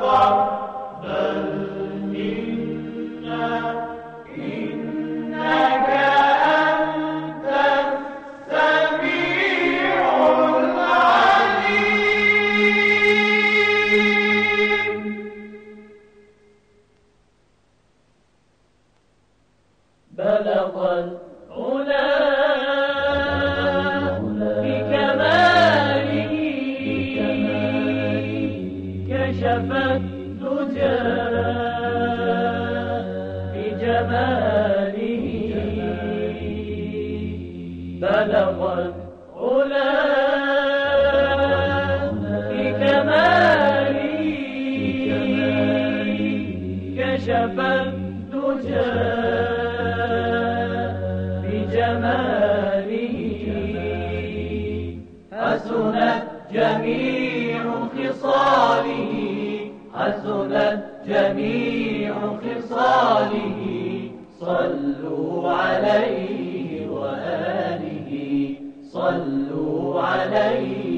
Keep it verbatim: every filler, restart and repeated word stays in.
تقبل منا إنك أنت السميع العليم. بلغ العلا بكماله كشف الدجى بجماله. بلغ العلا بكماله كشف الدجى بجماله. حسنت جميع خصاله حسنت جميع خصاله. صلوا عليه وآله صلوا عليه